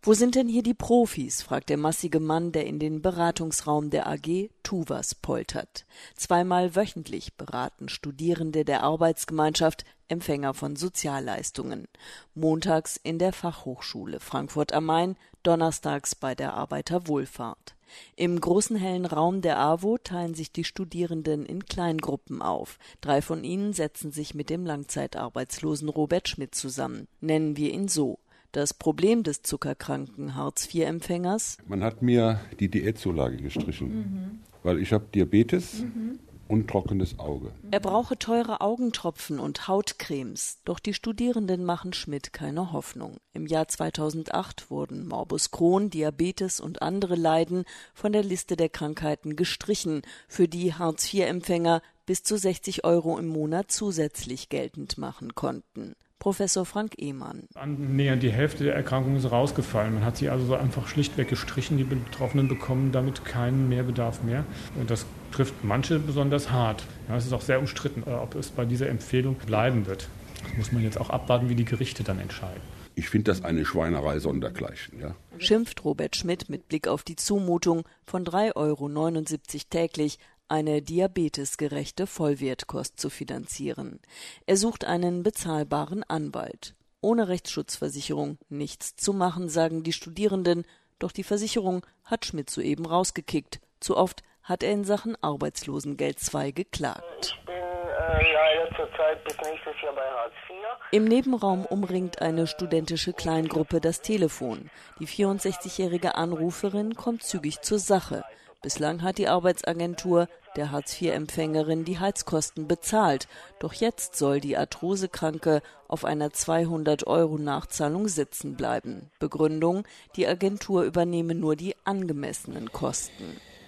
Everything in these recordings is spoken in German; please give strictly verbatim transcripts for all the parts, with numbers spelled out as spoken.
Wo sind denn hier die Profis, fragt der massige Mann, der in den Beratungsraum der A G Tuvas poltert. Zweimal wöchentlich beraten Studierende der Arbeitsgemeinschaft Empfänger von Sozialleistungen. Montags in der Fachhochschule Frankfurt am Main, donnerstags bei der Arbeiterwohlfahrt. Im großen hellen Raum der A W O teilen sich die Studierenden in Kleingruppen auf. Drei von ihnen setzen sich mit dem Langzeitarbeitslosen Robert Schmidt zusammen. Nennen wir ihn so. Das Problem des zuckerkranken Hartz vier Empfängers: Man hat mir die Diätzulage gestrichen, mhm. weil ich habe Diabetes mhm. und trockenes Auge. Er brauche teure Augentropfen und Hautcremes. Doch die Studierenden machen Schmidt keine Hoffnung. Im Jahr zweitausendacht wurden Morbus Crohn, Diabetes und andere Leiden von der Liste der Krankheiten gestrichen, für die Hartz vier Empfänger bis zu sechzig Euro im Monat zusätzlich geltend machen konnten. Professor Frank Ehmann. Annähernd die Hälfte der Erkrankungen ist rausgefallen. Man hat sie also so einfach schlichtweg gestrichen. Die Betroffenen bekommen damit keinen Mehrbedarf mehr. Und das trifft manche besonders hart. Ja, es ist auch sehr umstritten, ob es bei dieser Empfehlung bleiben wird. Das muss man jetzt auch abwarten, wie die Gerichte dann entscheiden. Ich finde das eine Schweinerei sondergleichen. Ja? Schimpft Robert Schmidt mit Blick auf die Zumutung von drei Euro neunundsiebzig täglich, eine diabetesgerechte Vollwertkost zu finanzieren. Er sucht einen bezahlbaren Anwalt. Ohne Rechtsschutzversicherung nichts zu machen, sagen die Studierenden. Doch die Versicherung hat Schmidt soeben rausgekickt. Zu oft hat er in Sachen Arbeitslosengeld zwei geklagt. Ich bin äh, leider zurzeit bis nächstes Jahr bei Hartz vier. Im Nebenraum umringt eine studentische Kleingruppe das Telefon. Die vierundsechzigjährige Anruferin kommt zügig zur Sache. Bislang hat die Arbeitsagentur der Hartz vier Empfängerin die Heizkosten bezahlt. Doch jetzt soll die Arthrosekranke auf einer zweihundert Euro Nachzahlung sitzen bleiben. Begründung: die Agentur übernehme nur die angemessenen Kosten.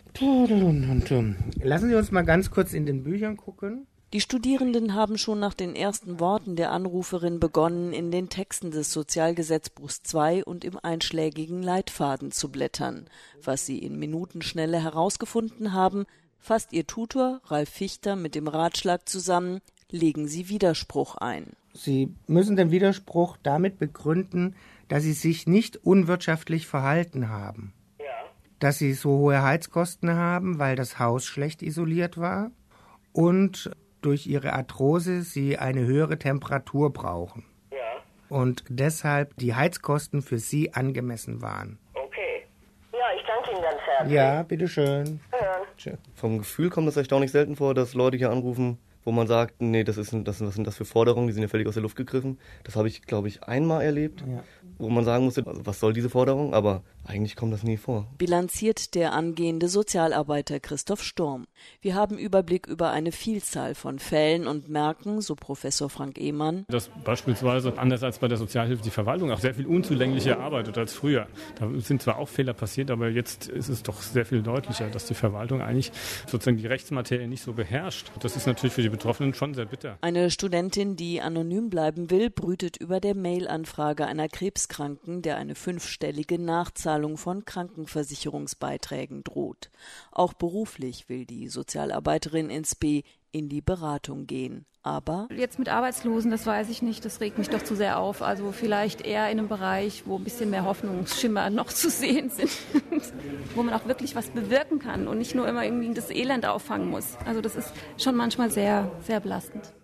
Lassen Sie uns mal ganz kurz in den Büchern gucken. Die Studierenden haben schon nach den ersten Worten der Anruferin begonnen, in den Texten des Sozialgesetzbuchs zwei und im einschlägigen Leitfaden zu blättern. Was sie in Minutenschnelle herausgefunden haben, fasst ihr Tutor Ralf Fichter mit dem Ratschlag zusammen: legen Sie Widerspruch ein. Sie müssen den Widerspruch damit begründen, dass Sie sich nicht unwirtschaftlich verhalten haben. Ja. Dass Sie so hohe Heizkosten haben, weil das Haus schlecht isoliert war und durch ihre Arthrose sie eine höhere Temperatur brauchen. Ja. Und deshalb die Heizkosten für sie angemessen waren. Okay. Ja, ich danke Ihnen ganz herzlich. Ja, bitteschön. Ja. Vom Gefühl kommt es erstaunlich selten vor, dass Leute hier anrufen, wo man sagt, nee, das ist, das, was sind das für Forderungen, die sind ja völlig aus der Luft gegriffen. Das habe ich, glaube ich, einmal erlebt, ja. Wo man sagen musste, also was soll diese Forderung, aber eigentlich kommt das nie vor. Bilanziert der angehende Sozialarbeiter Christoph Sturm. Wir haben Überblick über eine Vielzahl von Fällen und merken, so Professor Frank Ehmann, dass beispielsweise, anders als bei der Sozialhilfe, die Verwaltung auch sehr viel unzulänglicher arbeitet als früher. Da sind zwar auch Fehler passiert, aber jetzt ist es doch sehr viel deutlicher, dass die Verwaltung eigentlich sozusagen die Rechtsmaterie nicht so beherrscht. Das ist natürlich für die Betroffenen schon sehr bitter. Eine Studentin, die anonym bleiben will, brütet über der Mail-Anfrage einer Krebskranken, der eine fünfstellige Nachzahlung von Krankenversicherungsbeiträgen droht. Auch beruflich will die Sozialarbeiterin ins B in die Beratung gehen. Aber jetzt mit Arbeitslosen, das weiß ich nicht, das regt mich doch zu sehr auf. Also vielleicht eher in einem Bereich, wo ein bisschen mehr Hoffnungsschimmer noch zu sehen sind. Wo man auch wirklich was bewirken kann und nicht nur immer irgendwie das Elend auffangen muss. Also das ist schon manchmal sehr, sehr belastend.